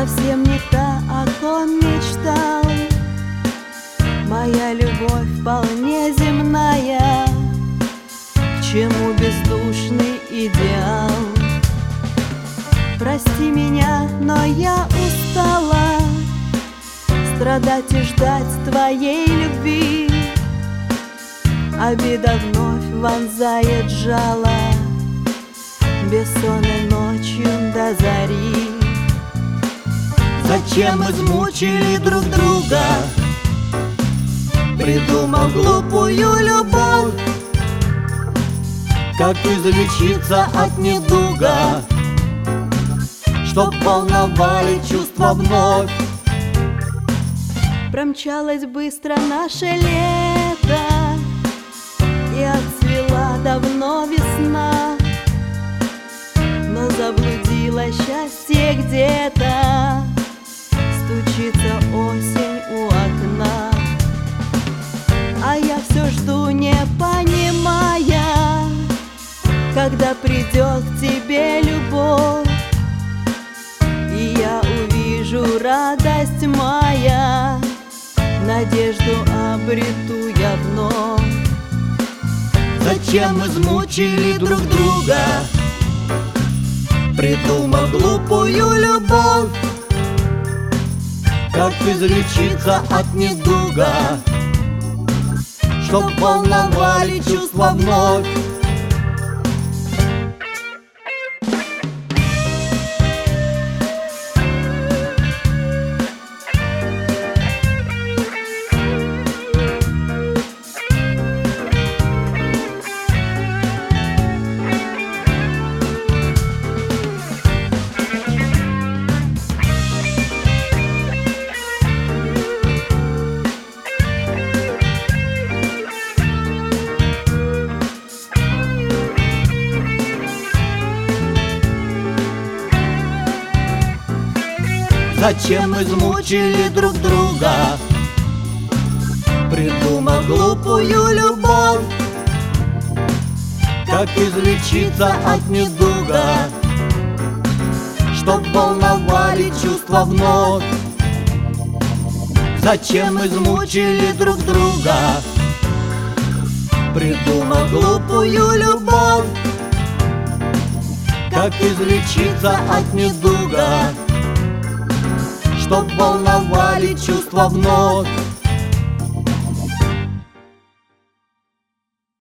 совсем не та, о ком мечтал. Моя любовь вполне земная, к чему бездушный идеал? Прости меня, но я устала страдать и ждать твоей любви. Обида вновь вонзает жало бессонной ночью до зари. Зачем измучили друг друга, придумав глупую любовь? Как излечиться от недуга, чтоб волновали чувства вновь? Промчалось быстро наше лето, и отцвела давно весна, но заблудило счастье где-то, стучится осень у окна. А я все жду, не понимая, когда придет к тебе любовь, и я увижу радость моя, надежду обрету я вновь. Зачем измучили друг друга, придумав глупую любовь? Как излечиться от недуга, чтоб волновали чувства вновь? Зачем измучили друг друга, придумав глупую любовь? Как излечиться от недуга, чтоб волновали чувства вновь? Зачем измучили друг друга, придумав глупую любовь? Как излечиться от недуга, чтоб волновали чувства вновь?